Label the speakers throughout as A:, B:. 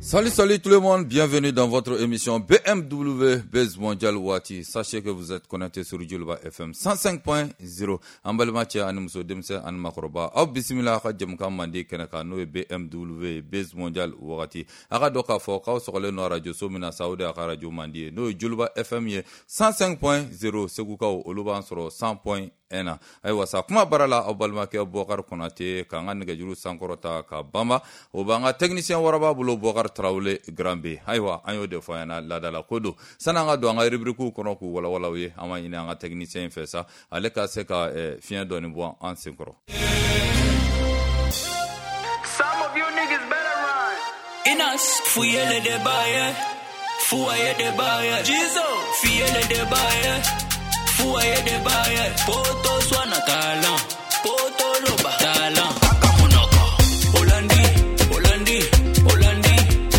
A: Salut tout le monde, bienvenue dans votre émission BMW Base Mondial Wati. Sachez que vous êtes connecté sur Julba FM 105.0. Ambalmache animso demse an makroba. Au bismillah ka jamka mandi kenaka no BMW Base Mondial Wati. Aga doka foka sur le no radio somina Saudi aka radio mandi no Julba FM ye 105.0 seguka oluba soro 100.1. Aywa sa kuma barala obalma ke Bokar Konate ka nga nega juru sankorota ka bamba obanga technicien waraba bulo Bokar Traoré Grambe. Aywa anyo de fayana la dala kodo sana nga do nga rubriku kono ku wala we ama ina nga technicien fesa ale ka se ka fien doni bo en synchro.
B: Some of you niggas better run.
C: Inas fuyele de baye fuaye de baye jizo fuyele de baye fuaye de baye poto swana talan poto loba talan akamunoko Holandi Holandi Holandi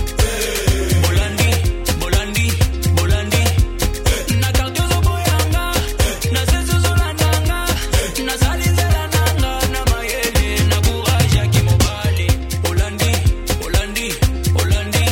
C: Holandi Holandi Holandi na kartozo boyanga na sezo zolandanga na salizela nanga na mayele na courage ya kimobali Holandi Holandi Holandi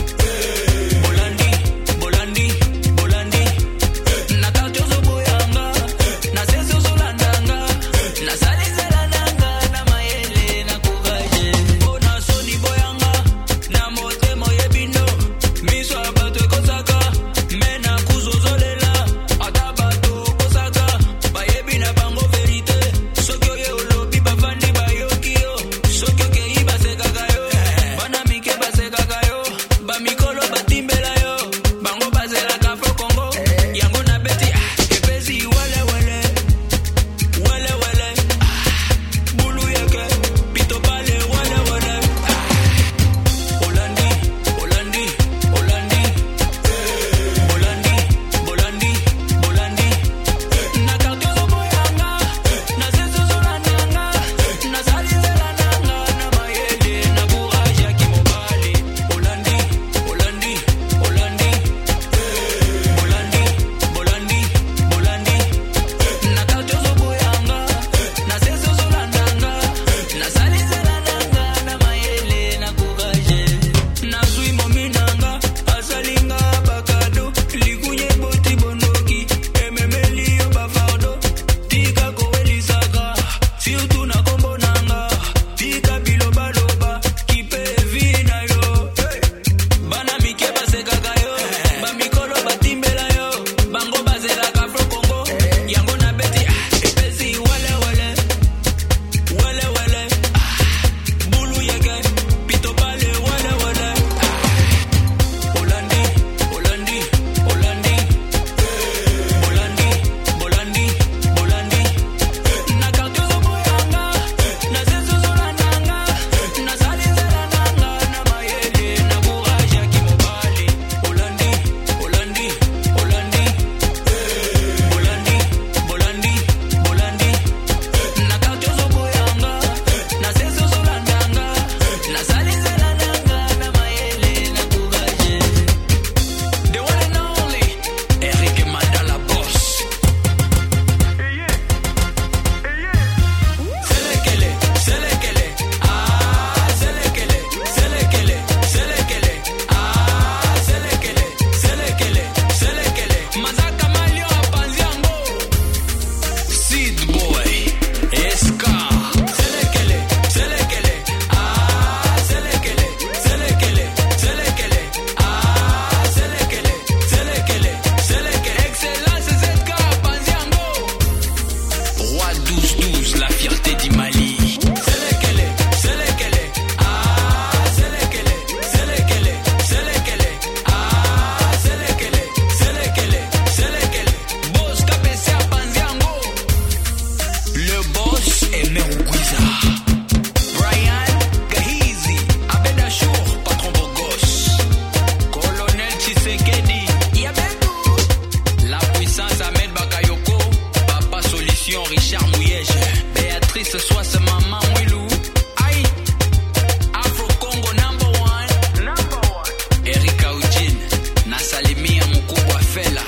C: Holandi Holandi Holandi na kartozo boyanga na sezo zolandanga na salizela nanga na mayele na courage bona soni boyanga na motemo yebino miso abato kosaka mena kuzozolela atabato kosaka bayebi na bango verite soki oye olobi bafandi bayoki yo soki okei basekaka yo bana mike basekaka yo bamikolo batimbela yo bango bazelaka fo kongo yango na beti epesi welewele welewele bulu yeke pito pale welewele Holandi Holandi Holandi Holandi Holandi Holandi na kartozo boyanga na sezo zolandanga na salizela nanga na mayele na courage ya kimobali Holandi Holandi Holandi Holandi Holandi Holandi na kartozo boyanga na sezo zolandanga na salizela nanga na mayele na courage na zui mominanga asalinga bakado likunye boti bondoki ememeli yo bafardo tika kowelisaka siutu na kombo nanga tika bilobaloba kipe vina yo bana mike basekaka yo bamikolo batimbela yo bango bazelaka fro kongo yango na beti epesi welewele welewele bulu yeke pito pale welewele Holandi Holandi Holandi Holandi Holandi Holandi na kartozo boyanga na sezo zolandanga na salizela nanga na mayele na courage ya kimobali Holandi Holandi Holandi Holandi Holandi Holandi na kartozo boyanga na sezo zolandanga na salizela nanga na mayele na courage the one and only Eric Mandala boss Selekele selekele ah selekele selekele selekele ah selekele selekele selekele mazaka malio apanziango Seed boy Eska selekele selekele ah selekele selekele selekele ah selekele selekele selekele excellence ZK apanziango Roi 12-12 la fierté du Mali selekele selekele ah selekele selekele selekele ah selekele selekele selekele boss KPC apanziango le boss est Merouguiza Brian Gahizi Abeda Chour patron Bogos Colonel Tshisekedi Yabedu la puissance Ahmed Bakayoko Papa Solution Richard Mouyege Béatrice Soisse Maman Mwilou Aïe Afro Congo number one Erika Eugene na Salimia Mukubwa Fela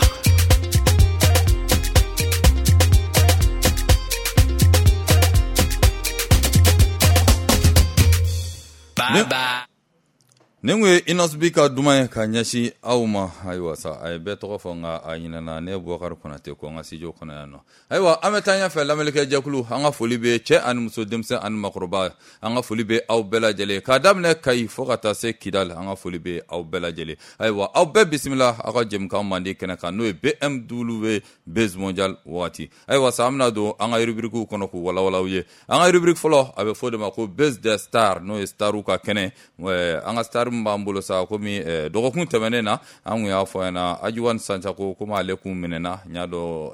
C: Bye bye
A: Nengwe inosbika dumay ka nyashi awma aywa sa ay beto fo nga ayina ne Bokar Konate ko nga sijo kono yano aywa ametanya fe lamelke jakulu anga folibe che an muso demse an makroba anga folibe aw bela jele kadamne kay fokata se kidal anga folibe aw bela jele aywa aw be bismillah aka jem kam mandi kenaka no BMW Base Mondial wati aywa samna do anga rubriku kono ko wala ye anga rubrique folo abe fode mako Base the Star no staruka kene anga star mbambulo sa komi dogokun temenena angu ya fo na ajuwan sancha ko kuma alekum minena nyado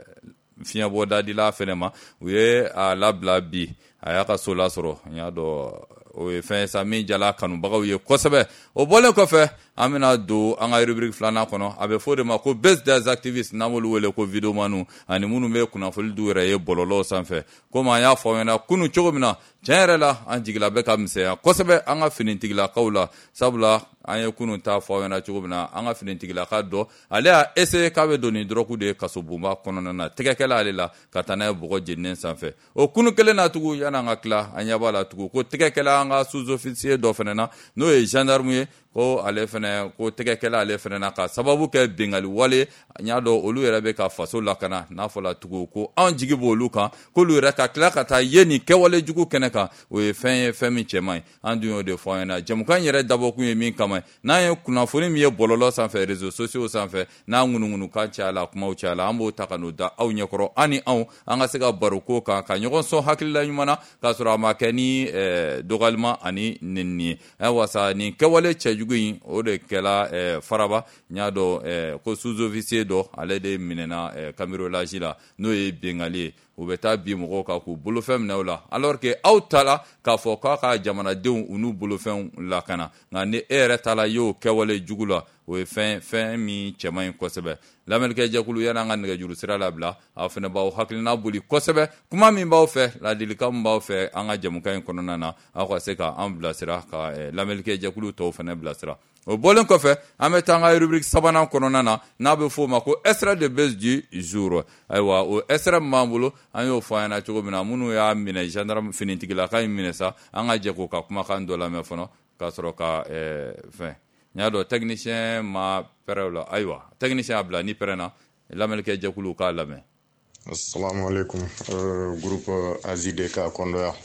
A: fiya boda dila fenema we a labla bi ayaka sola soro nyado o fe sami jala kanu bagaw ye kosebe o bolen ko fe amina do anga rubrique flana kono abe fode ma ko best des activists namolu wele ko video manu ani munu me kuna fol du re bololo sanfe ko ma ya fo na kunu chogomina jenrela anjigila be kamse kosebe anga finintigila kawla sabula anya kunu ta fo na chogomina anga finintigila ka do ale a ese ka be doni droku de kasobuma kono na tegekela alela katana bugo jenne sanfe o kunu kele na tugu yana ngakla anya bala tugu ko tegekela anga sous-officier do fenena no e gendarme ko ale fene ko tegekela ale fene na ka sababu ke bengali wale nyado olu yere be ka faso lakana na fola tugu ko anjigi bo luka ko lu yere ka kla ka ta yeni ke wale jugu keneka o e femi chemai andu de fo na jamukan yere dabo ku mi kama na ye kuna foni mi bololo san fe réseaux sociaux san fe na ngunu ka chala kuma u chala ambo takano da au nyekoro ani au anga sega baruko ka nyogon so hakilla nyumana ka sura makani dogalma ani ninni wasa ni ke wale juguin o de kela faraba nyado ko sous-officier do ale de minena camero lagila no e bengali o beta bi mo ka ku bulofem nawla alors que autala ka fo ka jamana de unu bulofem la kana ngane ere tala yo kewale jugula o fin mi chemain kosebe lamelke jakulu yana ngane juru sira labla afene bawo haklina buli kosebe kuma mi bawo fe la dilika bawo fe anga jamukan kononana akwa seka ambla sira ka lamelke jakulu to fene blasira o bolen ko fe ametanga rubrique sabana kononana na be fo mako extrait de base du jour aywa o extrait mambulo ayo fayana chogo bina munu ya mine gendarme finintigila ka minesa anga jeko ka kuma kan do la me fono ka soro ka fin nyado technicien ma perelo aywa technicien abla ni perena lamelke jekulu ka lame.
D: Assalamu alaikum groupe AZDK Kondoya.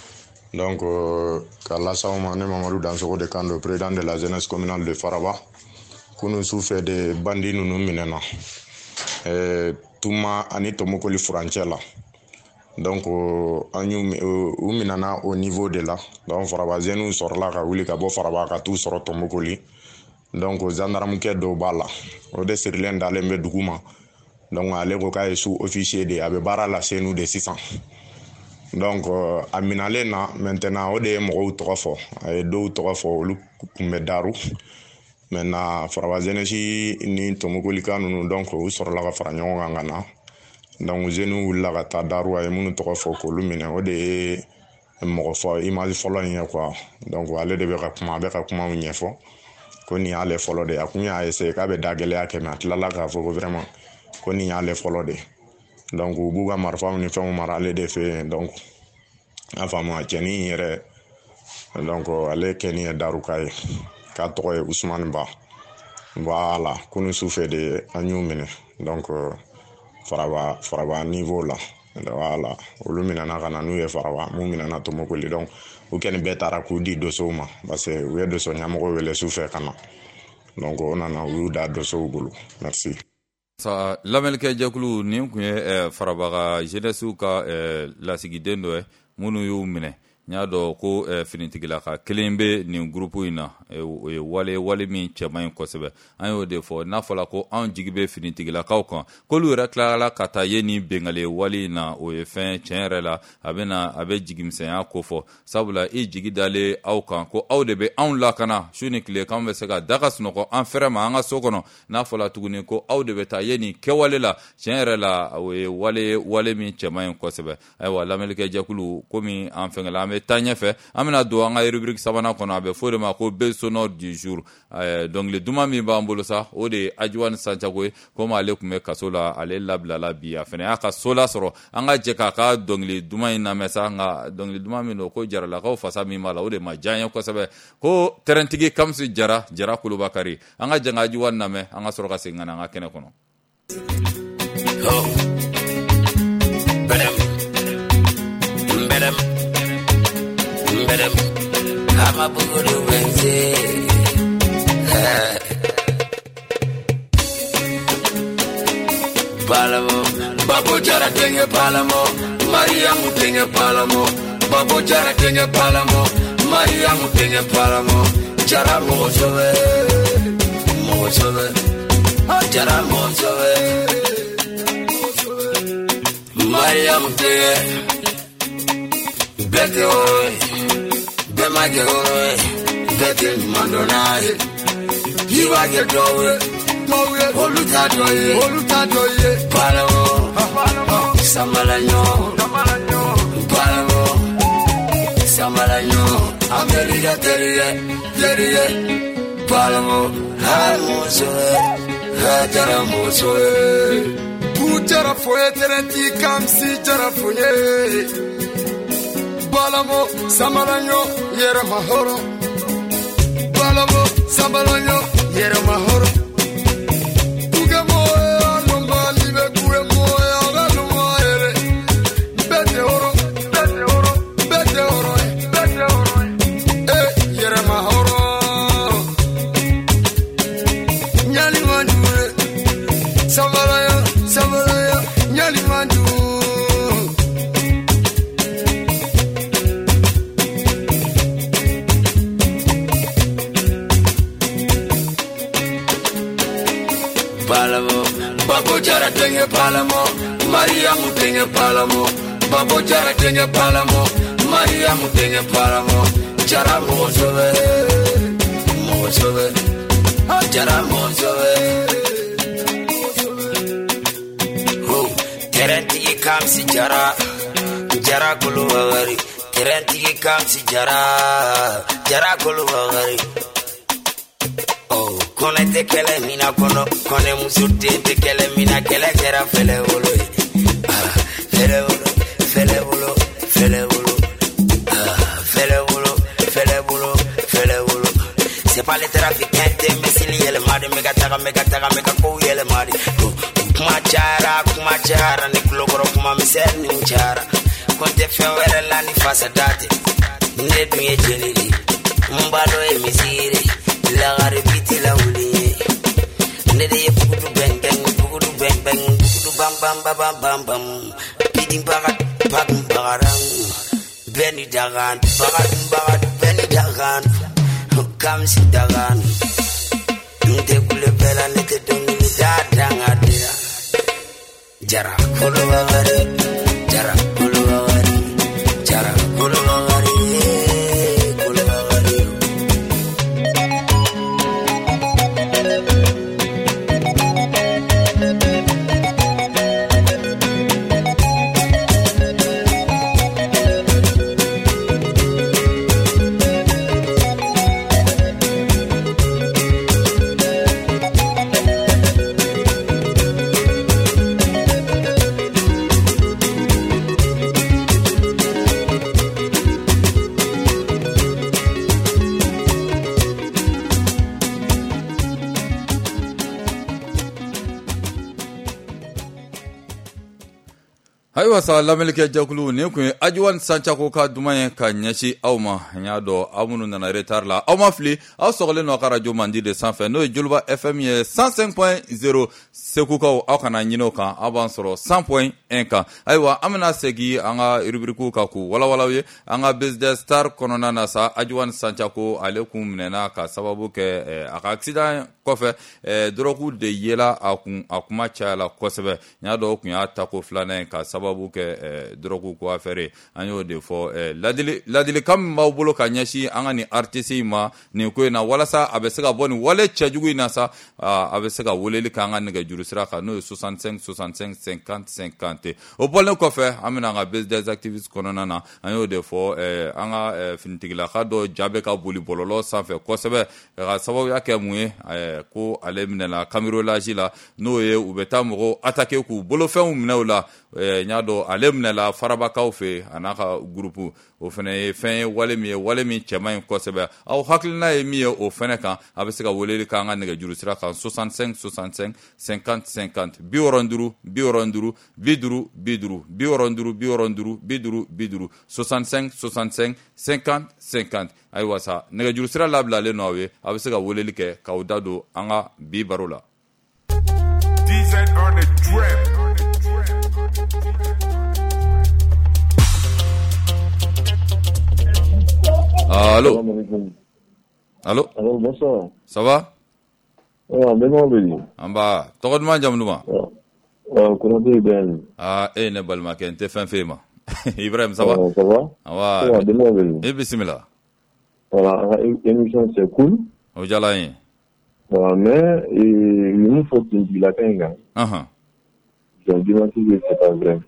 D: Donc kala sawma ne Mamadou Dansoko de Kando, président de la jeunesse communale de Faraba, kunu souffre de bandits nunu minena tuma ani tomokoli frontière. Donc anyu minana au niveau de là, donc Faraba zenu sort là ka wuli ka bo Faraba ka tout sort tomokoli. Donc gendarme ke do bala o de sirlen dale mbe duguma. Donc ale ko ka sous officier de abe bara la chez nous de 600. Donc aminale na maintenant o de mo to fo ay do to fo lu kumbe daru maintenant Faraba jeunesse ni tomokoli kanu donc o sort la ka fara nyonga ngana. Donc jenu la ka ta daru ay munu to fo ko lu mine o de mo fo image folo nya quoi. Donc ale de be ka kuma nyefo ko ni ale folo de akunya ese ka be dagele akena tlala ka fo vraiment ko ni ale folo de. Donc buga marfa ni famo marale de fe donc afama jeni yere donc ale keni daru kay ka to e Ousmane Ba voilà kunu souffre de anyumene donc faraba niveau là voilà olumina na kana nu e faraba mumina na to mokoli donc o ken betara ku di doso ma parce que we doso nyamo ko wele souffre kana donc on a eu da doso bulu merci.
A: Sa lamelke jakulu ni kunye farabaga jeunesse ka la sigidendo munu yu mine nyado ko finitigila ka kelembe ni groupe ina wale mi chamain kosebe ayo de fo na fola ko an jigibe finitigila ka kan ko lu rekla la kata yeni bengale wale na o fin chenrela abena abe jigimse ya ko fo sabula e jigidale aw kan ko aw de be an la kana shuni kle kan be sega dagas no ko an ferema anga sokono na fola tuguni ko aw de be ta yeni ke wale la chenrela wale mi chamain kosebe ay wala melke jakulu komi an fengala bɛ taa ɲɛfɛ an bɛna don an ka rubrique sabanan kɔnɔ a bɛ fɔ de ma ko base sonore du jour dɔnkili duman min b'an bolo sa o de ye Ajuwan Sancago ye komi ale tun bɛ kaso la ale labilala bi a fana y'a ka so lasɔrɔ an ka jɛ k'a ka dɔnkili duman in lamɛn sa nka dɔnkili duman min don ko jaralakaw fasa min b'a la o de ma diya n ye kosɛbɛ ko tɛrɛntigi Kamsi Jara Kulubakari an ka jɛ ka Ajuwan lamɛn an ka sɔrɔ ka segin ka na an ka kɛnɛ kɔnɔ.
C: Palamo, Babu Jara Tenge Palamo, Mariamu Tenge Palamo, Babu Jara Tenge Palamo, Mariamu Tenge Palamo, Jara Mosove, Jara Mosove, Mariamu Tenge, Bete Oi, Bemage Oi, Bete Mandonai, Yivage Dowe. Olutadoye, Palamo, Samalanyo, Palamo, Samalanyo, America Terie, Palamo, Hamosoe, Hataramosoe, Putara Foye Terenti Kamsi Jarafoye, Palamo, Samalanyo, Yera Mahoro, Palamo, Samalanyo, Yera Mahoro. Palamo, Mariamu Tenge Palamo, Babu Jara Tenge Palamo, Mariamu Tenge Palamo, Jara Mosove, Jara Mosove. Terenti Kamsi Jara Kulubakari, Terenti Kamsi Jara Kulubakari. Kone te kele mina kono, kone musuti te kele mina kele kera fele wolo, fele wolo. C'est pas les trafiquants te mesili yele mari, mega taga kou yele mari. Kuma chara, ni kulogoro kuma misel ni uchara. Konte fewere la ni fasa date, ne dunye jenili, mbalo e miziri. La garibiti la uli, nede ye bugudu bang bang, bugudu bam bam, bidding bagat bagarang, beni dagan, bagat beni dagan, Kamsi dagan, nte kule bela nete dongi dadang adira, Jara Kulubakari, Jara Kulubakari.
A: Ayiwa sa lamɛnlikɛ jakulu nin kun ye Ajuwan Sancago ka duman ye ka ɲɛsi aw ma n y'a dɔn aw minnu nana retard la aw ma fili aw sɔgɔlen nɔ ka radio mandi de sanfɛ n'o ye Joliba FM ye 105.0 Segukaw aw kana ɲinɛ o kan aw b'an sɔrɔ 100.1 kan ayiwa an bɛna segin an ka rubrique kan k'u walawalaw ye an ka Business Star kɔnɔna na sa Ajuwan Sancago ale kun minɛna ka sababu kɛ a ka accident kɔfɛ drogue de yela a kuma cayala kosɛbɛ n y'a dɔn o kun y'a tako filanan ye ka sababu sababu kɛ drogue ko affaire an y'o de fɔ ladilikan min b'aw bolo ka ɲɛsin an ka nin artiste ma nin ko in na walasa a bɛ se ka bɔ nin wale cɛjugu in na sa a bɛ se ka weleli kɛ an ka nɛgɛjuru sira kan n'o ye 65 65 50 50 o bɔlen kɔfɛ an bɛna an ka base des activistes kɔnɔna na an y'o de fɔ an ka finitigilaka dɔ ja bɛ ka boli bɔlɔlɔ sanfɛ kosɛbɛ ka sababuya kɛ mun ye ko ale minɛla cambriolage la n'o ye u bɛ taa mɔgɔw attaquer k'u bolofɛnw minɛ u la n y'a dɔn ale minɛla farabakaw fɛ a n'a ka groupe o fana ye fɛn ye wale min cɛman ye kosɛbɛ aw hakilina ye min ye o fana kan a bɛ se ka weleli kɛ an ka nɛgɛjuru sira kan 65 65 50 50 65 65 50 50 ayiwa sa nɛgɛjuru sira labilalen n'aw ye a bɛ se ka weleli kɛ k'aw da don an ka bi baro la. Allô? Allô?
E: Alors, bonsoir.
A: Ça va?
E: Amba,
A: tɔgɔ duman jamu duman?
E: Konate Ibrahim.
A: Ne balimakɛ n tɛ fɛn f'e ma. Ibrahim, ça va?
E: Ça va?
A: Awa. I bisimila.
E: Voilà, émission c'est cool.
A: O diyala n ye.
E: Voilà, mais il faut qu'il y ait la pinga. Donc, dimanche, c'est pas vrai.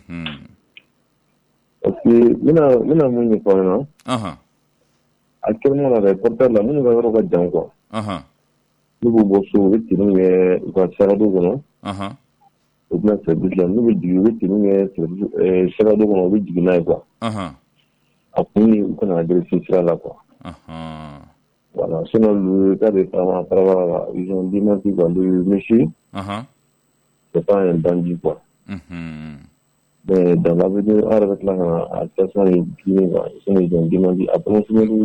E: Parce que, mina mun ye fɔ ɲɛna. Actuellement, la reporter la mun ka yɔrɔ ka jan quoi. N'u b'u bɔ so u bɛ tenu kɛ u ka sarado kɔnɔ. U bɛna service la n'u bɛ jigin u bɛ tenu kɛ sarado kɔnɔ u bɛ jigin n'a ye quoi. A kun ye u kana agresser sira la quoi. Voilà, sinon le cas de Travara, ils ont démenti quoi, le monsieur. C'est pas un bandit quoi. Mais dans l'avenir, avec la personne qui ils ont demandé après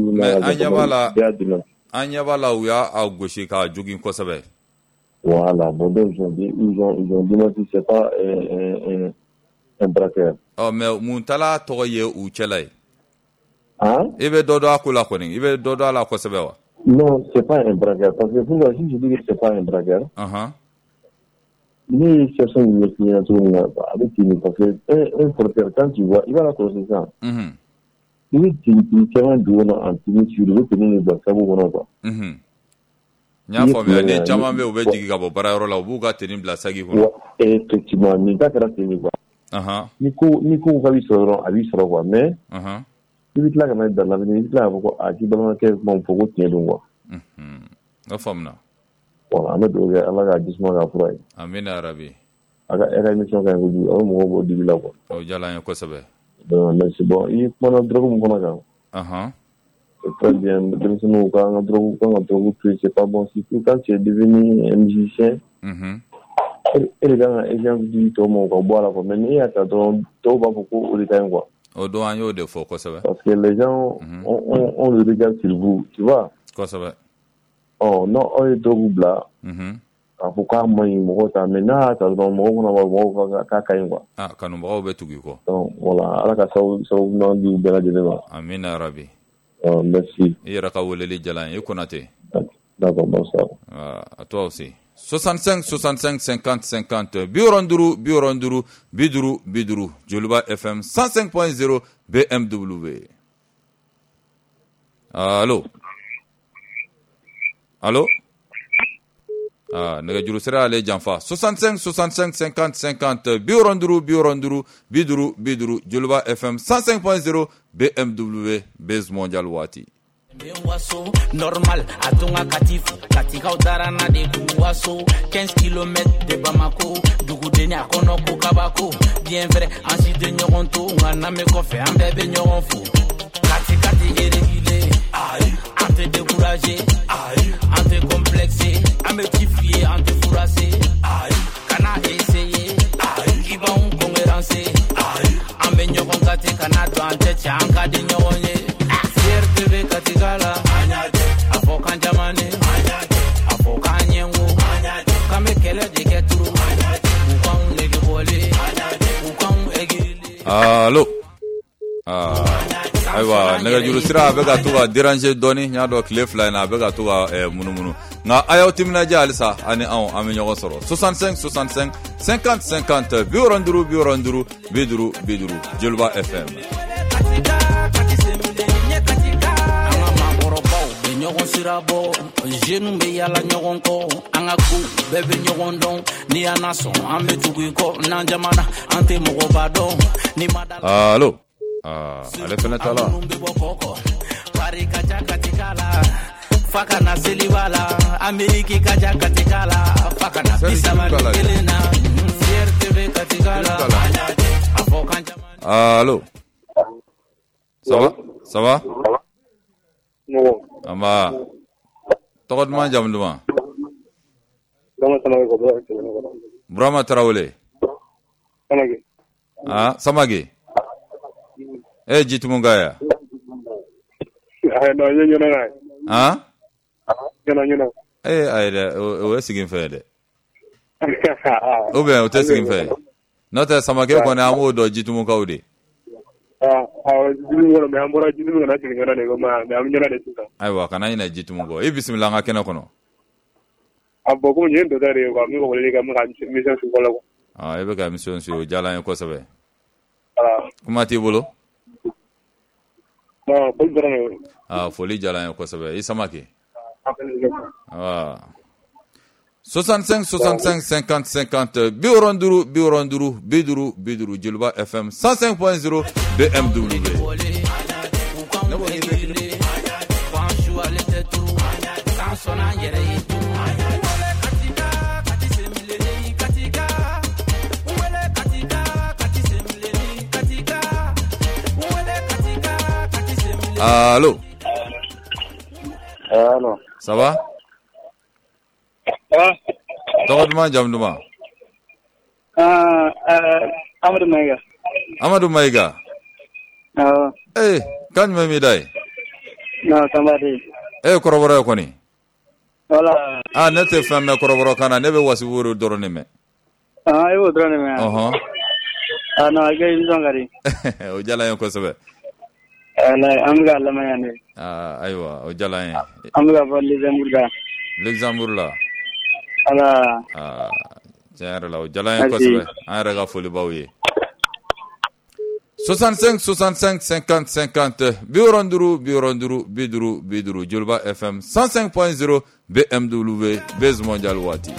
A: an ɲɛ b'a la u y'a gosi k'a jogin kosɛbɛ.
E: Voilà, bon donc ils ont demandé c'est pas un braqueur.
A: Mais mun tala tɔgɔ ye u cɛla ye. I bɛ dɔ dɔn a ko la kɔni, i bɛ dɔ dɔn a la kosɛbɛ wa?
E: Non, c'est pas un braqueur parce que pourquoi si je dis que c'est pas un braqueur. Ni cherchons une clientèle avec qui parce que un porteur quand tu vois, il va la croiser ça. Il est tellement doué en tenue sur le tenir les basabu kɔnɔ quoi.
A: N y'a faamuya ni caman bɛ u bɛ jigin ka bɔ baarayɔrɔ la u b'u ka tenue bila sagi kɔnɔ.
E: Effectivement, nin ta kɛra tenue quoi. Ni ko ka b'i sɔrɔ dɔrɔn a b'i sɔrɔ quoi mais i bɛ tila ka na dans l'avenir i bɛ tila k'a fɔ ko k'i balimakɛ kuma fɔ ko tiɲɛ don quoi.
A: O faamuna.
E: Voilà, an bɛ dugawu kɛ Ala ka jisuma k'a fura ye.
A: Amina yarabi.
E: A ka émission ka ɲi kojugu, a bɛ mɔgɔw bɔ dibi la quoi.
A: O diyala n ye kosɛbɛ.
E: Merci. Bon, i kumana drogue mun fana kan. C'est très bien. Denmisɛnninw ka an ka drogue to c'est pas bon. Surtout quand tu es devenu un musicien. E de kan ka exemple di tɔw ma u ka bɔ a la quoi. Mais ni e y'a ta dɔrɔn dɔw b'a fɔ ko o de ka ɲi quoi.
A: O don an y'o de fɔ kosɛbɛ.
E: Parce que les gens on le regarde sur vous, tu vois.
A: Kosɛbɛ.
E: Non, aw ye drogue bila. K'a fɔ k'a man ɲi mɔgɔw ta mais n'a y'a ta dɔrɔn mɔgɔw fana b'a mɔgɔw k'a ka ɲi quoi.
A: Kanubagaw bɛ tugu i kɔ.
E: Donc voilà, Ala ka sababu ɲuman di u bɛɛ lajɛlen ma.
A: Amina yarabi.
E: Merci.
A: I yɛrɛ ka weleli diyala n ye, i Konate.
E: D'accord, bonsoir.
A: À toi aussi. 65 65 50 50 bioronduru 50 Joliba FM 105.0 BMW. Allô? Nɛgɛjuru sira ale janfa 65 65 50 50 bioronduru 50 Joliba FM 105.0 BMW Base Mondial Wati.
F: Waso normal atonga katifu katika utarana de kuwaso 15 km de Bamako dugu de nya kono ko kabako bien vrai ainsi de nyoronto ngana me ko fe ambe be nyoronfo katika de irrégulier ante découragé ante complexé ametifié ante fourrassé kana essayer qui va on congérancé ambe nyoron kate kana to ante chanka de nyoronye TV katigala avokan jamane avokan yengo kame kele de ketru ukan nege bole ukan egili. Allô?
A: aywa nega juru sira be ga to ga déranger doni nya do clé fly na be ga to ga munu nga ayo timna jalsa ani on ami nyogo soro 65 65 50 50 bioranduru biduru Julba FM
F: ɲɔgɔn sirabɔ jeunes bɛ yala ɲɔgɔn kɔ an ka ko bɛɛ bɛ ɲɔgɔn dɔn ni an na sɔn an bɛ tugu i kɔ n'an jamana an tɛ mɔgɔba dɔn ni ma da
A: allo ale fɛnɛ ta la
F: minnu bɛ bɔ kɔkɔ pari ka ja ka ti k'a la fa ka na seliba la ameriki ka ja ka ti k'a la fa ka na bisabari kelen na fierté bɛ ka ti k'a la a fɔ kan jamana
A: allo ça va Amba tokot man jam duma Brahma Traoré Samagi jitu mungaya o sigin fede o be o sigin fede nota Samagi ko na amu do jitu mungawde aywa kana ina jitu mungo bismillah nga kena kono
G: aboko nyendo dare ko mi ko le ga ma mission su ko lako
A: ebe ga mission su jala ko sabe kuma ti bolo
G: pol dara
A: foli jala ko sabe isamaki 65 65 50 50 bioranduru biduru Julba FM 105.0 BMW Allô ça va Tawad jam duma Amadou Maiga kan me dai
G: no somebody
A: koroboro ko ni
G: wala
A: nete femme koroboro kana nebe wasiwuru dorone me
G: ayo dorone me no agay ndongari
A: o jala yon ko sabe
G: amga lamayane
A: aywa o jala yon
G: amga bolli
A: Luxembourg la
G: ala
A: tiens la o jala yon ko sabe an rega foli bawye 65 65 50 50 bioranduru biduru Julba FM 105.0 BMW Base Mondial Wati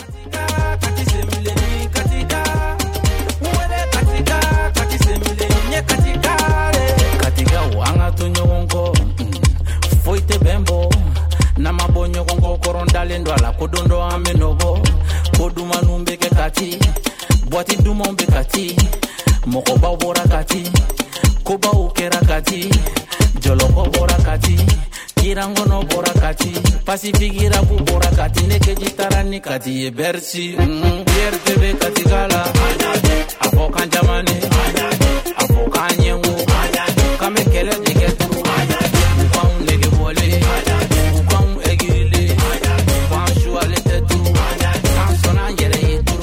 A: katika wanga to nyongo foite bembo na mabonyo kongo korondale ndo ala kodondo amenobo koduma numbe ke kati boati dumombe kati moko ba bora kati koba ukera kati joloko bora kati kirango no bora kati pasifigira bu bora kati neke jitarani kati e bersi yerte be kati gala apokan jamane apokan yengu kame kele diketu ukau nege bole ukau egile kwanshu aletetu kansona yere yetu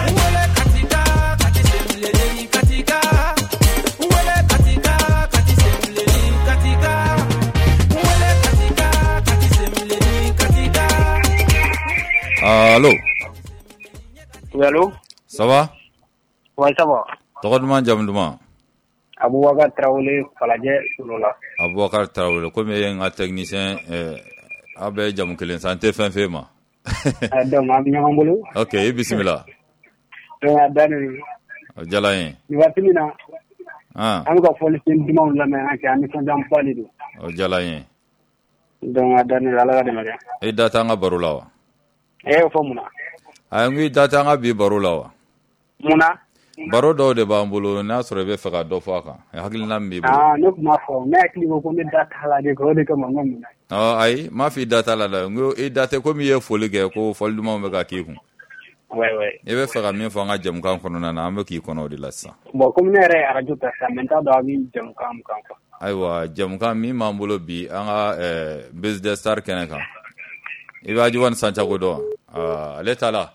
A: Allô
G: Oui, allô
A: Ça va
G: Ouais, ça va.
A: Tokotman jamduma
G: Aboubacar Traoré, Faladje, Soulola.
A: Aboubacar Traoré, comme il y a un technicien, abe jam kelen santé fin fema.
G: Donc, ami nyamambolo.
A: Ok, bismillah.
G: Donc, adani.
A: Jala yin.
G: Ni watimina. Ami ka foli sin dimam la mais anke ami son jam pali do.
A: Jala yin.
G: Donc, adani ala de maga.
A: E data nga barulawa.
G: Fo muna.
A: Ngi data nga bi barulawa.
G: Muna.
A: Baro do de bambulo na sore be faga do faka. Hakil nam bi.
G: No ma fo. Me akli ko me data la de ko de ko mangom.
A: Ai, ma fi data la la. Ngo e data ko mi ye foli ge ko foli mo me ka ki kun.
G: Ouais.
A: E be faga mi fo nga jam kan kono na am ki kono di lassa.
G: Bon, comme ne re radio ta samenta do abi jam kan ko.
A: Aiwa, jam kan mi mambulo bi anga business star keneka. Iba juwan Santiago do. Letala.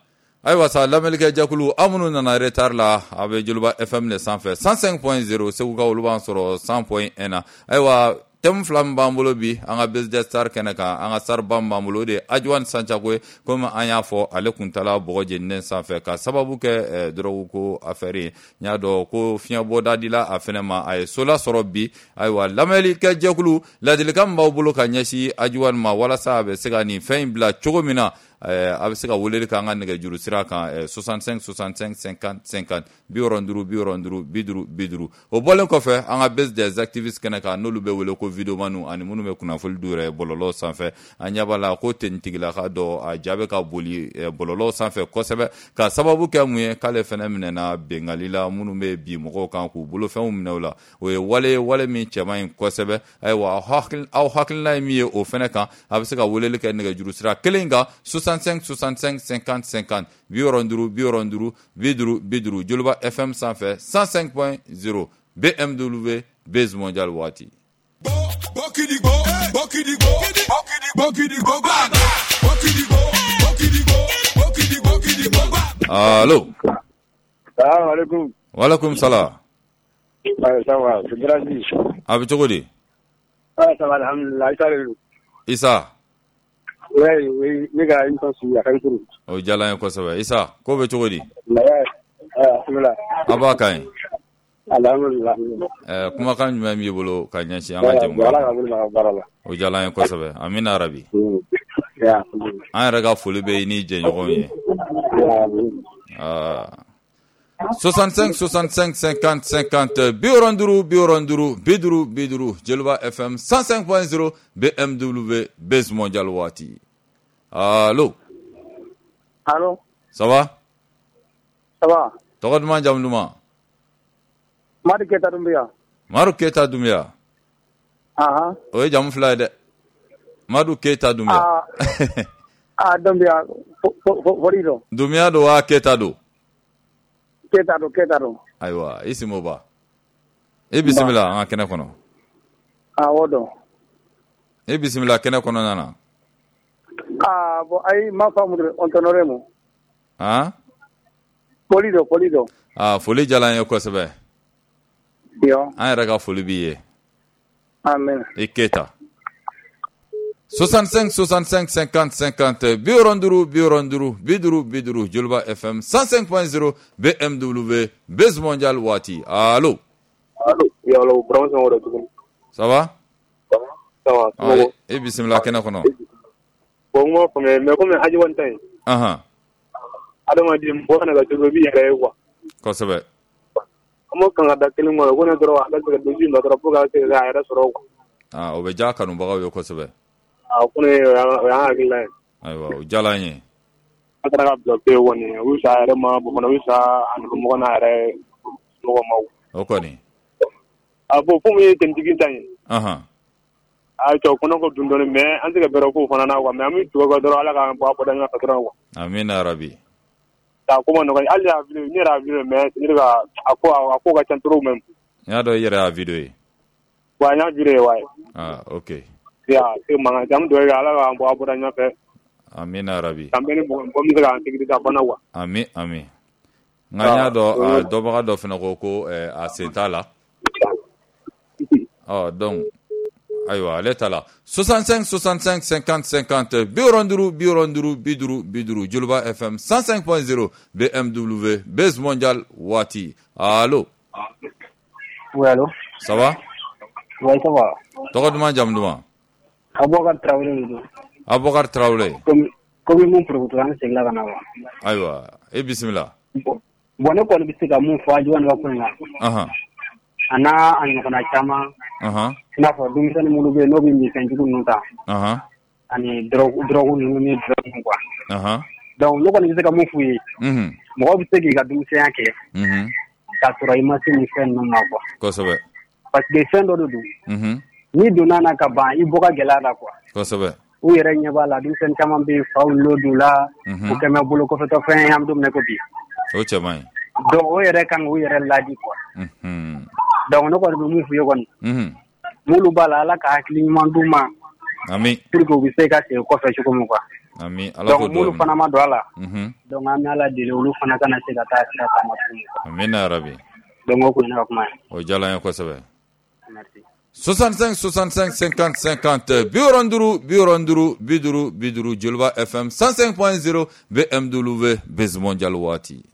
A: ayiwa sa lamɛnlikɛ jakulu aw minnu nana retard la a bɛ Joliba FM de sanfɛ 105.0 Segu ka olu b'an sɔrɔ 100.1 na ayiwa thème fila min b'an bolo bi an ka Business Star kɛnɛ kan an ka sarba min b'an bolo o de ye Adjouane Sanchako ye komi an y'a fɔ ale kun taala bɔgɔ jeninen sanfɛ ka sababu kɛ drogue ko affaire ye n y'a dɔn ko fiɲɛ bɔda dila a fɛnɛ ma a ye sola sɔrɔ bi ayiwa lamɛnlikɛ jakulu ladilikan min b'aw bolo ka ɲɛsin Adjouane ma walasa a bɛ se ka nin fɛn in bila cogo min na a bɛ se ka weleli k'an ka nɛgɛjuru sira kan 65 65 50 50 65 50 50 o bɔlen kɔfɛ an ka base des activistes kɛnɛ kan n'olu bɛ wele ko videomanu ani minnu bɛ kunnafoni du yɛrɛ bɔlɔlɔ sanfɛ an ɲɛ b'a la ko tenitigilaka dɔ a ja bɛ ka boli bɔlɔlɔ sanfɛ kosɛbɛ ka sababu kɛ mun ye k'ale fɛnɛ minɛna bengali la minnu bɛ bi mɔgɔw kan k'u bolofɛnw minɛ o la o ye wale min cɛman ɲi kosɛbɛ ayiwa aw hakilina ye min ye o fɛnɛ kan a bɛ se ka weleli kɛ nɛgɛjuru sira kelen kan 65 65 50 50 50 50 Joliba FM sanfɛ 105.0 BMW Base Mondial waati. Allo.
G: Salam alaikum.
A: Wa alaikum salam.
G: Ça va, c'est Brandi.
A: A bɛ cogo di?
G: Ça va, alhamdulillah.
A: Isa.
G: Oui, ne ka émission suivi a ka suru.
A: O jala ye kosɛbɛ. Isa, ko bɛ cogo di?
G: Alhamdulillah.
A: A b'a ka ɲi.
G: Alhamdulillah.
A: Kumakan jumɛn b'i bolo ka ɲɛsin an ka jɛmukan? O jala ye kosɛbɛ. Amina rabi. An yɛrɛ ka foli bɛ i ni jɛɲɔgɔnw ye. 65 65 50 50 50 Joliba FM 105.0 BMW Base Mondial waati. Allo.
G: Allo.
A: Ça va?
G: Ça va.
A: Tɔgɔ duman jamu duman?
G: Madu Keta Dumbuya.
A: Madu Keta Dumbuya. O ye jamu fila ye dɛ. Madu Keta Dumbuya.
G: Dumbuya. Fori do.
A: Dumbuya do wa Keta do?
G: Keta do.
A: Ayiwa, i simo ba. E bisimila an ka kɛnɛ kɔnɔ.
G: O don.
A: E bisimila kɛnɛ kɔnɔna na.
G: Bon ayi ma faamu de on t'honorer mo. Foli do.
A: Foli jala an ye kosɛbɛ. An yɛrɛ ka foli b'i ye.
G: Amen.
A: I Keta. 65 65 50 50 50 Joliba FM 105.0 BMW Base Mondial waati. Allo.
G: Allo, bronze on retrouve.
A: Ça va?
G: Ça va.
A: E bisimila kɛnɛ kɔnɔ.
G: Bon moi mais comme Adjouane tay. Adamaden bo kana ga to bi yɛrɛ ye quoi.
A: Kosɛbɛ.
G: Mo kan ga da kelen mo ko ne dɔrɔn a ka se ka doji ma dɔrɔn pour que a yɛrɛ sɔrɔ quoi.
A: O bɛ ja kanubagaw ye kosɛbɛ.
G: Ko ne o y'an hakilina ye.
A: Ayiwa o jala an ye.
G: An taara ka bila pe kɔni o sa yɛrɛ ma bon fana o sa ani mɔgɔ n'a yɛrɛ mɔgɔ ma.
A: O kɔni.
G: Bon comme ye tentigi ta ye. Cɛw kɔnɔ ko dun dɔɔnin mais an tɛ ka bɛrɛ k'o fana na quoi mais an bɛ dugawu kɛ dɔrɔn Ala k'an bɔ a bɔda ɲɔgɔn fɛ dɔrɔn quoi.
A: Amina rabi.
G: Ko ma nɔgɔn hali ne yɛrɛ y'a video mais ne ka a ko ka ca trop même.
A: N y'a dɔn i yɛrɛ y'a video ye.
G: Wa n y'a video ye wayi.
A: Ok.
G: Se mankan jam do Ala k'an bɔ a bɔda ɲɔgɔn fɛ.
A: Amina rabi.
G: An bɛ ni mɔgɔ min se k'an sécurité a bana quoi.
A: Ami. Nka n y'a dɔn dɔbaga dɔ fana ko a sen t'a la. Donc ayiwa ale ta la 65 65 50 50 50 Joliba FM 105.0 BMW Base Mondial waati. Allo.
G: Oui, allo.
A: Ça va?
G: Oui, ça va.
A: Tɔgɔ duman jamu duman?
G: Abubakar Traoré.
A: Abubakar Traoré.
G: Comme mun promoteur an segla kana wa.
A: Ayiwa, e bisimila.
G: Bon ne kɔni bɛ se ka mun fɔ Adjouane ka ko in na. Ana a ɲɔgɔnna caman. I n'a fɔ denmisɛnnin minnu bɛ yen n'o bɛ min fɛnjugu ninnu ta. Ani drogue ninnu ni drogue quoi. Donc ne kɔni bɛ se ka mun f'u ye. Mɔgɔ bɛ se k'i ka denmisɛnya kɛ. K'a sɔrɔ i ma se nin fɛn ninnu ma quoi.
A: Kosɛbɛ.
G: Parce que fɛn dɔ de don. N'i donna na ka ban i bɔ ka gɛlɛya la quoi.
A: Kosɛbɛ.
G: U yɛrɛ ɲɛ b'a la denmisɛnnin caman bɛ yen faw n'o don la. U kɛmɛ bolo kɔfɛtɔ fɛn an bɛ don min na ko bi.
A: O cɛ man ɲi.
G: Donc o yɛrɛ kan k'u yɛrɛ ladi quoi. Donc ne kɔni bɛ mun f'u ye kɔni. M'olu b'a la Ala ka hakili ɲuman d'u ma.
A: Ami.
G: Pour que u bɛ se ka segin kɔfɛ cogo min quoi.
A: Ami ala ko
G: do fana ma do ala donc ami ala dele ulu fana kana se ka taa sira kama
A: amina rabbi
G: donc ko ina kuma
A: o jala yan ko sabe
G: merci
A: 65 50 50 biduru Julba FM 105.0 BMW Bez Mondial Wati.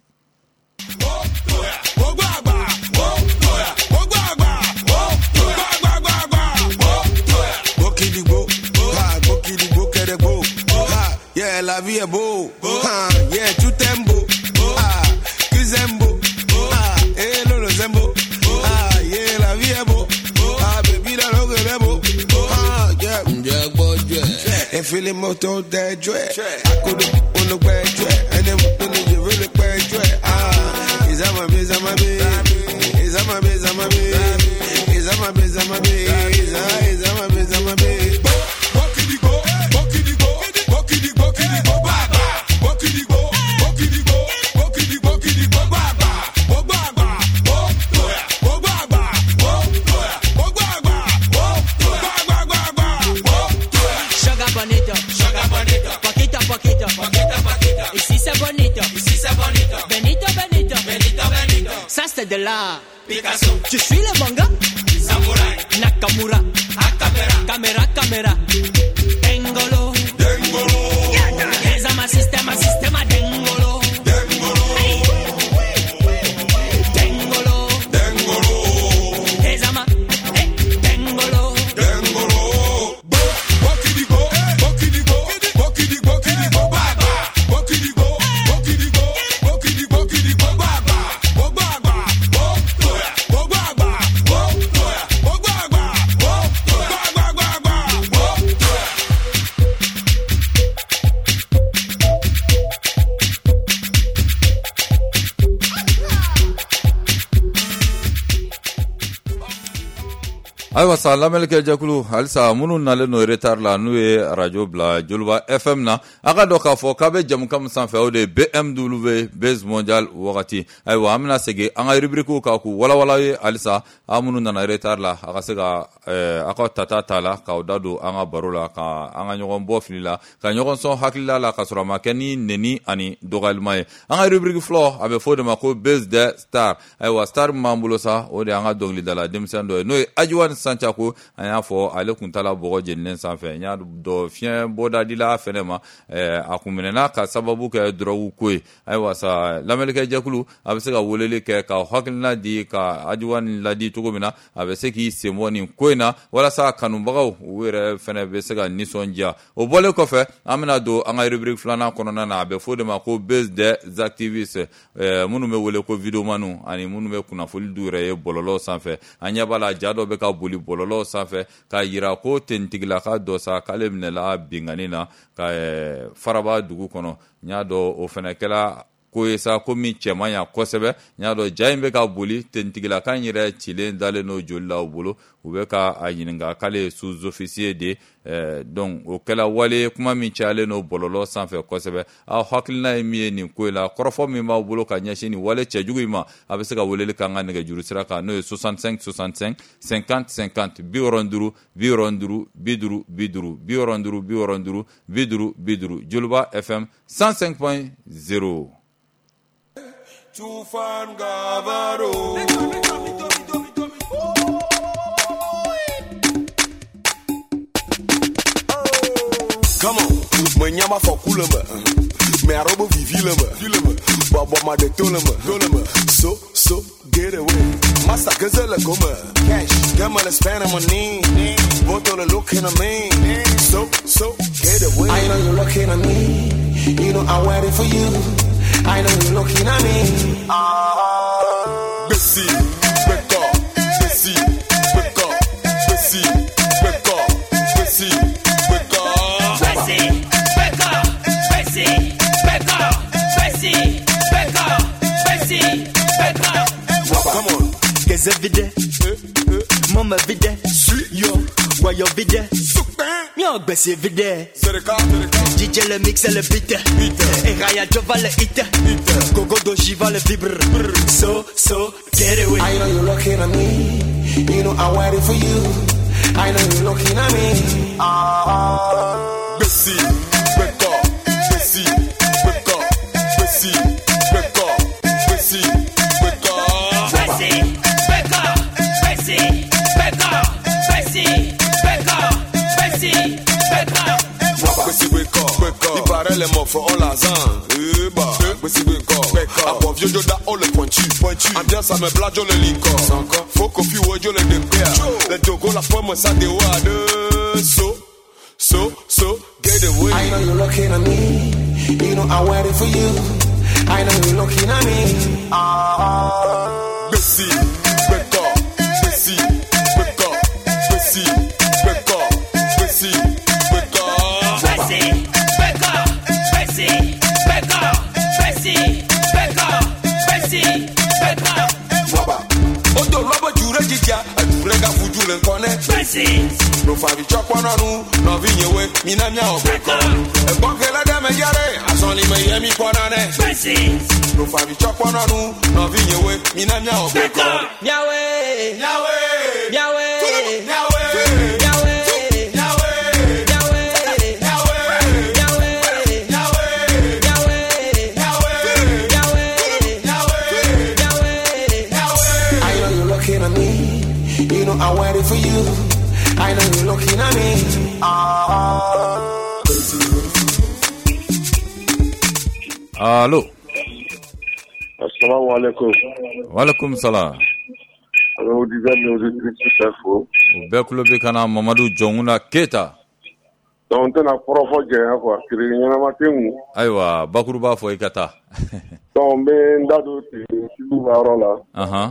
H: Yeah, la vie est beau. Yeah, tu t'aimes beau. Tu aimes beau. Hello, le zembo. Yeah, la vie est beau. Baby, la longue est beau. Yeah, yeah, boy, yeah. And feeling moto that dread. I could have on the bad dread. And then you really bad dread. Is that my biz, I'm my biz. Is that my biz, I'm my biz. Is that my biz, I'm my biz. Is that my biz, I'm my biz.
I: C'est de l'art. Picasso. Tu suis le manga? Samurai. Nakamura. Caméra. Dengolo. Esa ma sistema Dengolo. Esa ma Dengolo.
A: Ayiwa sa lamɛnlikɛ jɛkulu halisa minnu nalen no retard la n'u ye radio bila Joliba FM na a ka dɔn k'a fɔ k'a bɛ jamukan min sanfɛ o de ye BMW Bez Mondial wagati. Ayiwa an bɛna segin an ka rubrique kan k'u walawala ye halisa a minnu nana retard la a ka se ka a ka tata la k'aw da don an ka baro la ka an ka ɲɔgɔn bɔ fili la ka ɲɔgɔn sɔn hakilila la ka sɔrɔ a ma kɛ ni neni ani dɔgɔyalima ye. An ka rubrique fɔlɔ a bɛ fɔ o de ma ko Bez the Star. Ayiwa star min b'an bolo sa o de ye an ka dɔnkilidala denmisɛn dɔ ye n'o ye Ajiwani Sanchako an y'a fɔ ale kun tala bɔgɔ jeninen sanfɛ n y'a dɔn fiɲɛ bɔda dila fɛnɛ ma a kun minɛna ka sababu kɛ drogue ko ye. Ayiwa sa lamɛnlikɛ jɛkulu a bɛ se ka weleli kɛ ka hakilina di ka Ajiwani ladi cogo min na a bɛ se k'i sen bɔ nin ko in na walasa kanubagaw u yɛrɛ fɛnɛ bɛ se ka nisɔndiya. O bɔlen kɔfɛ an bɛna don an ka rubrique filanan kɔnɔna na a bɛ fɔ o de ma ko Bez des activistes minnu bɛ wele ko videomaniw ani minnu bɛ kunnafoni du yɛrɛ ye bɔlɔlɔw sanfɛ. An ɲɛ b'a la ja dɔ bɛ ka boli bɔlɔlɔw sanfɛ k'a yira ko tentigilaka dɔ sa k'ale minɛla bingani na ka Faraba dugu kɔnɔ. N y'a dɔn o fɛnɛ kɛla ko ye sa ko min cɛ man ɲa kosɛbɛ. N y'a dɔn ja in bɛ ka boli tentigilaka in yɛrɛ cilen dalen n'o joli la u bolo u bɛ ka a ɲininka k'ale ye sous-officier de donc o kɛla wale kuma min cayalen n'o bɔlɔlɔ sanfɛ kosɛbɛ. Aw hakilina ye min ye nin ko la kɔrɔfɔ min b'aw bolo ka ɲɛsin nin wale cɛjugu in ma a bɛ se ka weleli k'an ka nɛgɛjuru sira kan n'o ye 65 65 50 50 65 50 50 Joliba FM 105.0.
H: Chufan Gavaro. Come on, my nyama for coolema. Me a robo vivilema. Baba ma de tolema. So, get away. Massa gazelle goma. Cash, gamma the span of money. Both on the looking at me. So, get away. I know you're looking at me. You know I'm waiting for you. I know you're looking at me. Bessie, back up. Bessie, back up. Bessie, back up. Bessie, back up.
I: Bessie, back up. Bessie, back up. Bessie, back up. Bessie, back up.
H: Come on.
J: Qu'est-ce vide? Mama vide. Yo, why you vide? Yo, Bessie vide. DJ le mix et le beat. Et Raya Jova le hit. Gogo Doji va le vibre. So, get away.
H: I know you're looking at me. You know I'm waiting for you. I know you're looking at me. Bessie, back up. Il paraît les morts font la zan. Bessi Beko. Abo vieux da all le pointu. Ambiance à me blague le licor. Faut que puis wojo le dépère. Le dogo la pomme ça de wade. So, get away.
K: I know you're looking at me. You know I'm waiting for you. I know you're looking at me.
H: Bessi Beko. Bessi Beko. Bessi Beko. Bessi Beko.
I: Bessi Beko. Bessi Beko. Bessi Beko. Bessi Beko.
H: Waba. Odo lobo jure jija. Ajure ga fuju le kone.
I: Bessi.
H: No favi chokwana nu. No vinyewe. Mina mia obeko. E bonkela de me yare. Asonli me yemi kwanane.
I: Bessi.
H: No favi chokwana nu. No vinyewe. Mina mia obeko.
I: Nyawe.
H: Nyawe.
I: Nyawe.
H: Nyawe.
K: You know I'm waiting for you. I know you're looking at me.
A: Allô.
E: Assalamu alaikum.
A: Wa alaikum salam.
E: Alors, nous info.
A: Bekulobe kana Mamadou Jonguna Keta.
E: Donc, on a profité quoi.
A: Aywa, Bakuruba fo ikata.
E: Donc, ben dado ti là.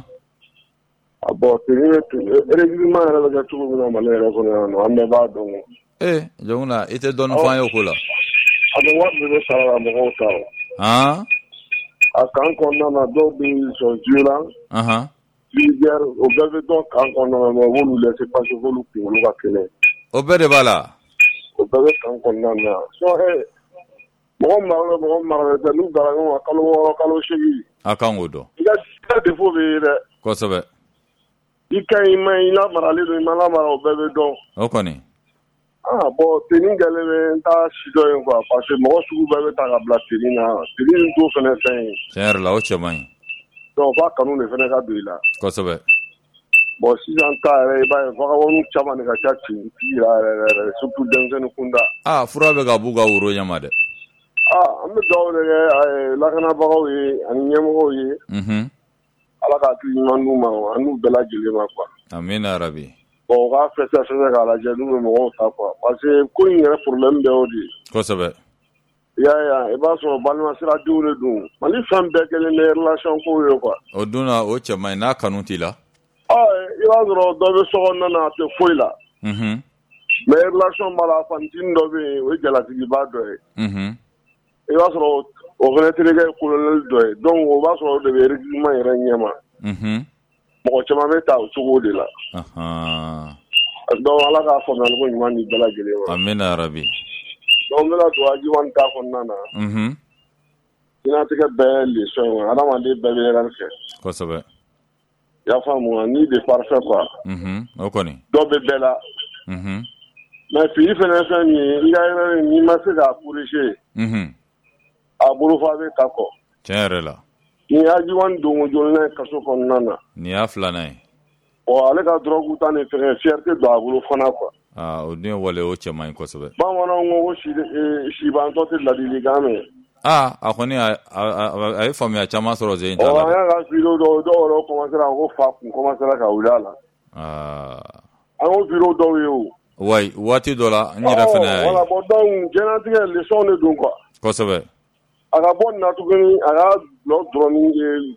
E: Bon, régulièrement, elle a toujours eu un malheur, on ne va donc.
A: Jonguna, était donné fin yokola.
E: Alors, what we say, I'm going to
A: ah?
E: À quand on a d'autres sur Dieu là, hier, au bébé donc, quand on a voulu laisser passer vos loups, on va créer.
A: Au bébé bala.
E: Au bébé quand on a. So, hey, bon, nous allons à Kalo Chéri.
A: À Kangodo.
E: Il y a des faux verres.
A: Quoi ça va?
E: Il a maralé de Malama au bébé donc.
A: On connaît.
E: Ah bon, c'est une galère, t'as chido quoi, parce que moi je suis bébé t'as la blague c'est une tout fenêtre.
A: C'est là où tu m'as.
E: Donc va quand on est venu à deux là.
A: Quoi ça va?
E: Bon si j'entends, va voir un chama ne gâte qui là, surtout dans un kunda.
A: Ah, fura bega buga uro yamade.
E: Ah, on me donne la kana bagawi, anyemo yi. Ala ka tu mandu ma, anu bela jeli ma quoi.
A: Amin arabi.
E: Bon, on va faire ça à la jeune, mais ça quoi. Parce que quand il y a un problème de audit.
A: Quoi ça va?
E: Et bien, sur le ballon, c'est la durée d'où. Mais les femmes, qu'elle est une relation pour eux, quoi.
A: Oduna, Ochama, n'a qu'à nous là.
E: Ah, il va dans le second, on a te fouille là. Mais relation malafantine, oui, qu'elle a dit, bah, il va sur au fenêtre, les gars, donc, on va sur le règlement et règlement. Bon, tu m'as mis à au de là. Donc, Allah a fait un peu de la gueule.
A: Amen, Arabi.
E: Donc, là, tu as dit un cas pour Nana. Il a été belle, les soins. Alors, on a dit belle,
A: quoi ça va?
E: Il y a femme, on a ni des parfaits, quoi.
A: On connaît.
E: Donc, belle là. Mais puis, il fait un peu, il y a une image à corriger. À Boulevard Kako.
A: Tiens, là.
E: Ni ajiwan dongo jolne kaso konnana
A: ni afla nay
E: o ale ka drogu tane fere fierté do agulu fana quoi
A: ah o ni wale o chama ko sobe
E: ba wana ngo shi ban to te la diligame
A: akoni ay famia chama soro ze
E: intala o ya ga filo do ro commencer à go fa commencer à ka ulala an filo do yo
A: ouais wati dola ni rafena
E: wala bo don genatique leçon ne don quoi
A: ko sobe
E: aga bon na tuguni aga lo droni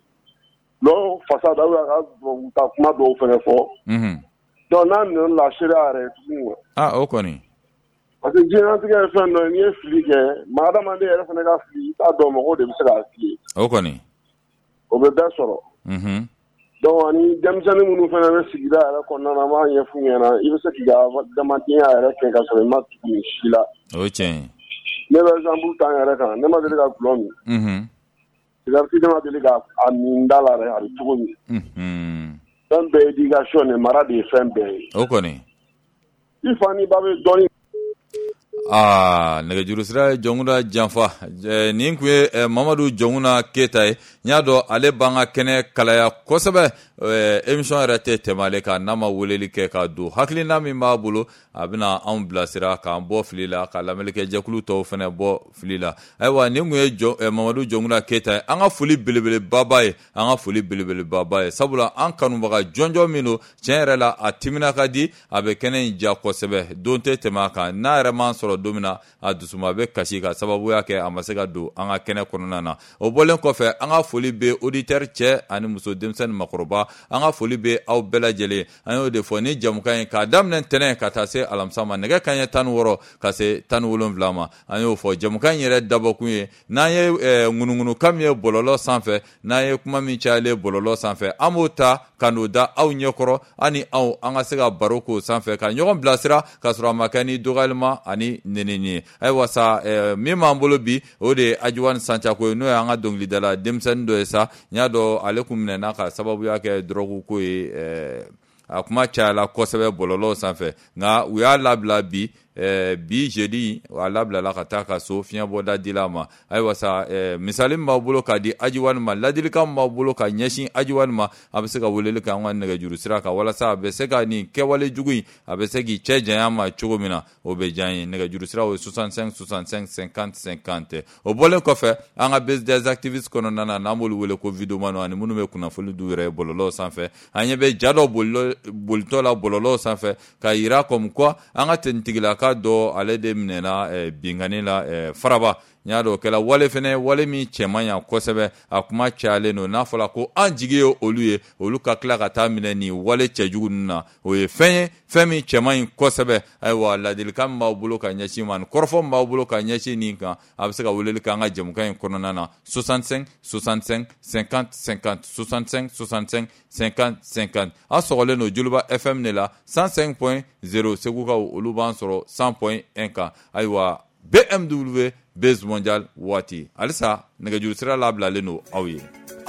E: lo fasada aga ta kuma do fere fo donc nan la chérie arrête
A: o koni
E: parce que jina tige fe no ni explique madame ande ere fene ga fli ta do mo de bi sera fli
A: o koni
E: o be da soro donc ani jamjani munu fene be sigira ara ko nana ma ye fu yana ibe se kiga damati ya ara ke ga so ma tu shila
A: o chen
E: ne ba zambu ta yɛrɛ kan ne ma deli ka gulɔ min sigariti ne ma deli ka a min da la dɛ a bɛ cogo min fɛn bɛɛ éducation de mara de ye fɛn bɛɛ ye
A: o kɔni
E: i fa ni ba bɛ dɔɔnin
A: nɛgɛjuru sira jɔnkuna janfa nin kun ye Mamadu Jɔnkuna Keyita ye n y'a dɔn ale b'an ka kɛnɛ kalaya kosɛbɛ émission yɛrɛ tɛ tɛmɛ ale kan n'a ma weleli kɛ ka don hakilina min b'a bolo a bɛna anw bilasira k'an bɔ fili la ka lamɛnnikɛ jɛkulu tɔw fana bɔ fili la. Ayiwa nin kun ye Mamadu Jɔnkuna Keyita ye an ka foli belebelebaba ye sabula an kanubaga jɔnjɔn min don tiɲɛ yɛrɛ la a timina ka di a bɛ kɛnɛ in ja kosɛbɛ don tɛ tɛmɛ a kan n'a yɛrɛ m'an sɔrɔ don min na a dusuma bɛ kasi ka sababuya kɛ a ma se ka don an ka kɛnɛ kɔnɔna na. O bɔlen kɔfɛ an ka foli bɛ auditeur cɛ ani muso denmisɛnnin makɔrɔba an ka foli bɛ aw bɛɛ lajɛlen an y'o de fɔ ni jamukan in k'a daminɛ ntɛnɛn ka taa se alamisa ma nɛgɛ kanɲɛ 16 ka se 17 ma an y'o fɔ jamukan in yɛrɛ dabɔkun ye n'an ye ŋunuŋunukan min ye bɔlɔlɔ sanfɛ n'an ye kuma min cayalen bɔlɔlɔ sanfɛ an b'o ta ka n'o da aw ɲɛkɔrɔ ani aw an ka se ka baro k'o sanfɛ ka ɲɔgɔn bilasira ka sɔrɔ a ma kɛ ni dɔgɔyalima ani nenini ye. Ayiwa sa min b'an bolo bi o de ye Ajiwani Sancako ye n'o ye an ka dɔnkilidala denmisɛnnin dɔ ye sa n y'a dɔn ale kun minɛna ka sababuya kɛ dɔrɔgu ko ye a kuma cayala kosɛbɛ bɔlɔlɔw sanfɛ nka u y'a labila bi jeudi a labilala ka taa ka so fiɲɛbɔda dila ma. Ayiwa sa misali min b'aw bolo k'a di Ajiwani ma ladilikan min b'aw bolo ka ɲɛsin Ajiwani ma a bɛ se ka weleli kɛ an ka nɛgɛjuru sira kan walasa a bɛ se ka nin kɛwale jugu in a bɛ se k'i cɛ janya ma cogo min na o bɛ diya n ye. Nɛgɛjuru sira o ye 65 65 50 50. O bɔlen kɔfɛ an ka base des activistes kɔnɔna na n'an b'olu wele ko videomano ani minnu bɛ kunnafoni d'u yɛrɛ ye bɔlɔlɔw sanfɛ an ɲɛ bɛ ja dɔ bolitɔ la bɔlɔlɔw sanfɛ ka yira comme quoi an ka tenitigila ka dɔ ale de minɛna bingani la Faraba n y'a dɔn kɛla wale fɛnɛ wale min cɛman yan kosɛbɛ a kuma cayalen don n'a fɔra ko an jigi ye olu ka tila ka taa minɛ nin wale cɛjugu ninnu na o ye fɛn min cɛman in kosɛbɛ. Ayiwa ladilikan min b'aw bolo ka ɲɛsin ma kɔrɔfɔ min b'aw bolo ka ɲɛsin nin kan a bɛ se ka weleli kɛ an ka jamukan in kɔnɔna na 65 65 50 50 65 65 50 50 a sɔgɔlen don Joliba FM de la 105.0 Segu ka olu b'an sɔrɔ 100.1 kan. Ayiwa BMW Base Mondial waati halisa nɛgɛjuru sira labilalen don aw ye.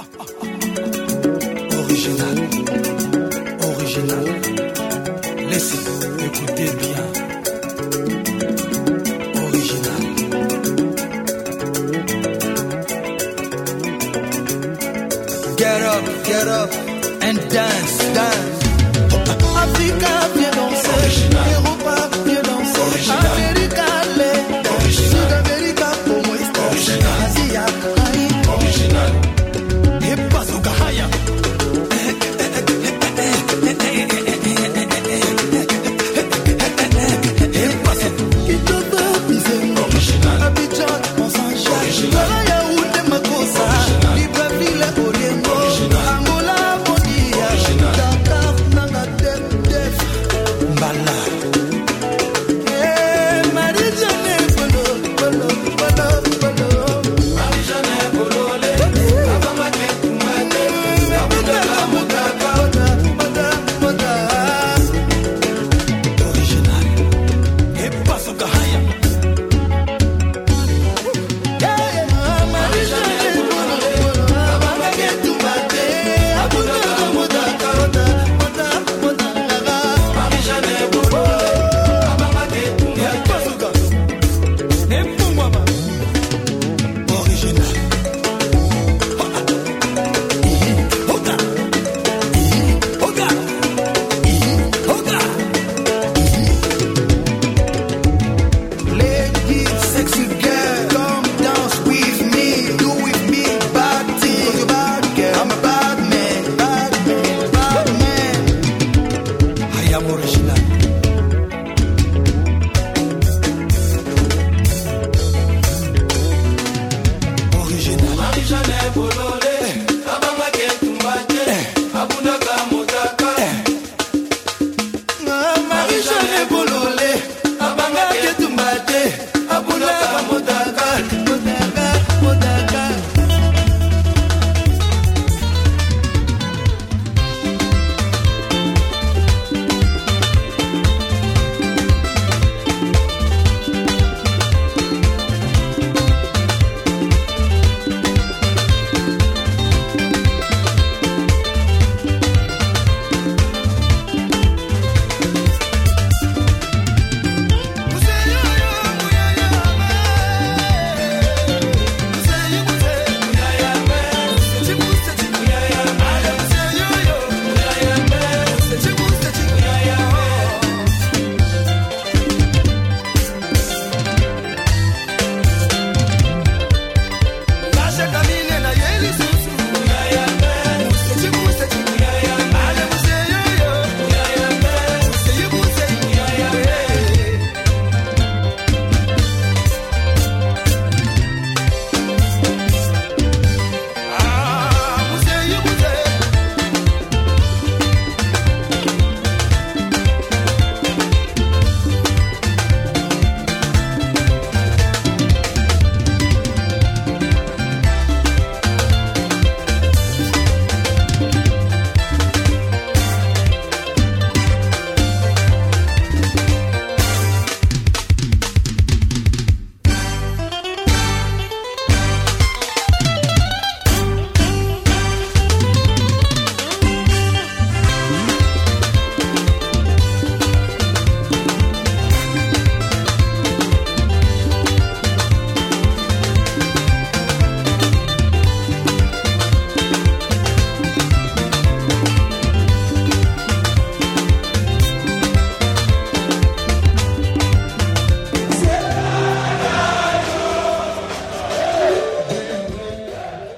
L: Original, laissez écouter bien. Original. Get up and dance. Africa, viens danser. Europa, viens danser. America, Sud-America, como estás? Asia, original. Hip bazooka haya.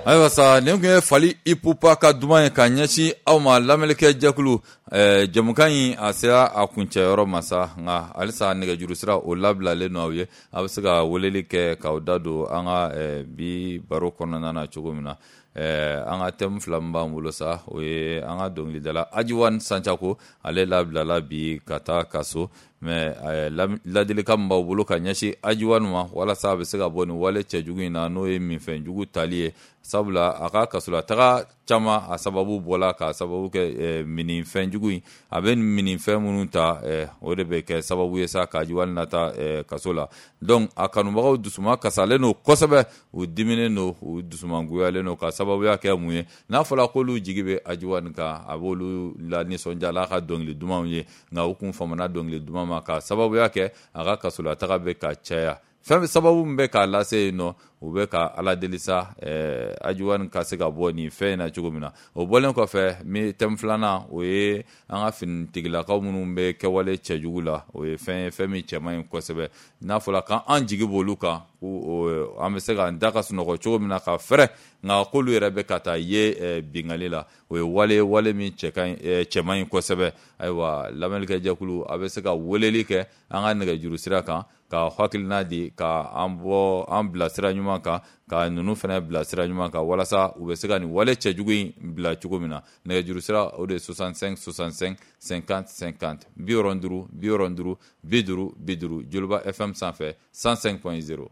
A: ayiwa sa nin kun ye fali ipupa ka duman ye ka ɲɛsi aw ma lamɛnlikɛ jɛkulu jamukan yi a sera a kuncɛyɔrɔ ma sa nka halisa nɛgɛjuru sira o labilalen no aw ye a bɛ se ka weleli kɛ k'aw da don an ka bi baro kɔnɔna na cogo min na an ka thème fila min b'an bolo sa o ye an ka dɔnkilidala Ajiwan Sanchako ale labilala bi ka taa kaso mais ladilikan min b'aw bolo ka ɲɛsi Ajiwan ma walasa a bɛ se ka bɔ nin wale cɛjugu in na n'o ye minfɛnjugu tali ye sabula a ka kasola taga caman a sababu bɔla ka sababu kɛ minifɛnjugu in a bɛ minifɛn minnu ta o de bɛ kɛ sababu ye sa ka Ajiwan nata kaso la donc a kanubagaw dusuma kasalen no kosɛbɛ u diminen no u dusumangoyalen no ka sababuya kɛ mun ye n'a fɔla k'olu jigi bɛ Ajiwan kan a b'olu la nisɔndiya la ka dɔnkili dumanw ye nka u kun famana dɔnkili duman ma ka sababuya kɛ a ka kasola taga bɛ ka caya fɛn sababu min bɛ k'a lase yen nɔ u bɛ ka ala deli sa Ajiwan ka se ka bɔ nin fɛn in na cogo min na o bɔlen kɔfɛ mi thème filanan o ye an ka finitigilakaw minnu bɛ kɛwale cɛjugu la o ye fɛn min cɛman ye kosɛbɛ n'a fɔla k'an jigi b'olu kan an bɛ se k'an da ka sunɔgɔ cogo min na ka fɛrɛ nka k'olu yɛrɛ bɛ ka taa ye bingali la o ye wale min cɛman ye kosɛbɛ ayiwa lamɛnnikɛ jɛkulu a bɛ se ka weleli kɛ an ka nɛgɛjuru sira kan ka hakilina di ka an bila sira ɲuman kan ka ninnu fana bila sira ɲuman kan walasa u bɛ se ka nin wale cɛjugu in bila cogo min na nɛgɛjuru sira o de ye 65 65 50 50 65 50 50 Joliba FM sanfɛ 105.0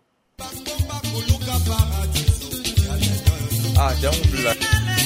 A: jamu bila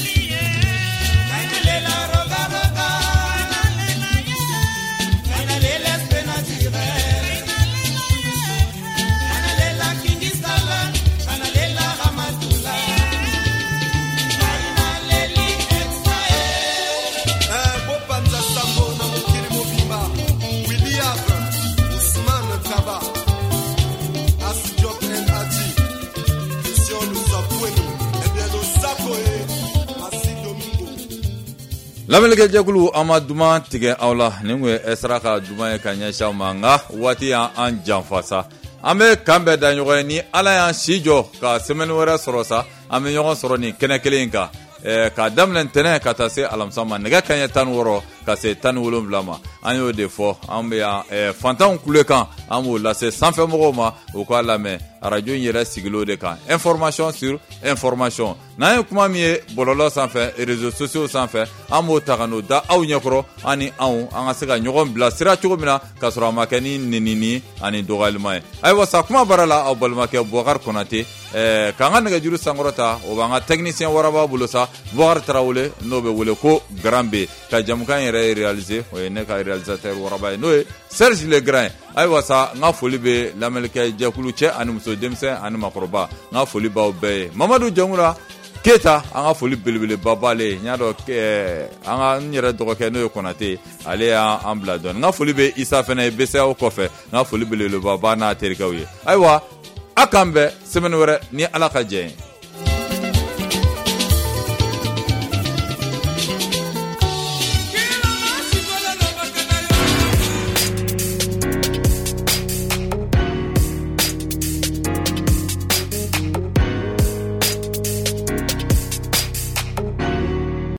A: lamɛnlikɛ jɛkulu an ma duman tigɛ aw la nin kun ye Esra ka duman ye ka ɲɛsin aw ma nka waati y'an janfa sa an bɛ kan bɛɛ da ɲɔgɔn ye ni ala y'an si jɔ ka semaine wɛrɛ sɔrɔ sa an bɛ ɲɔgɔn sɔrɔ nin kɛnɛ kelen in kan k'a daminɛ ntɛnɛn ka taa se alamisa ma nɛgɛ kaɲɛ 16 ka se 17 ma an y'o de fɔ an bɛ yan fantanw kule kan an b'o lase sanfɛmɔgɔw ma u k'a lamɛn arajo in yɛrɛ sigilo de kan information sur information n'an ye kuma min ye bɔlɔlɔ sanfɛ réseaux sociaux sanfɛ an b'o ta ka n'o da aw ɲɛkɔrɔ an ni an ka se ka ɲɔgɔn bila sira cogo min na k'a sɔrɔ a ma kɛ ni nenini ani dɔgɔyalima ye ayiwa sa kuma baara la aw balimakɛ Bubakari Konate k'an ka nɛgɛjuru sankɔrɔta o b'an ka technicien waraba bolo sa Bubakari Tarawele n'o bɛ wele ko Grand B ka jamukan yɛrɛ réaliser o ye ne ka réalisateur waraba ye n'o ye Serge Le Grand ayiwa sa n ka foli bɛ lamɛnlikɛ jɛkulu cɛ ani muso denmisɛn ani makɔrɔba n ka foli b'aw bɛɛ ye Mamadu Jangura Keta an ka foli belebeleba b'ale n y'a dɔn n yɛrɛ dɔgɔkɛ n'o ye Konate ale y'an bila dɔɔni n ka foli bɛ Isa fana ye BCEAO kɔfɛ n ka foli belebeleba b'a n'a terikɛw ye ayiwa a k'an bɛn semaine wɛrɛ ni Ala ka jɛ ye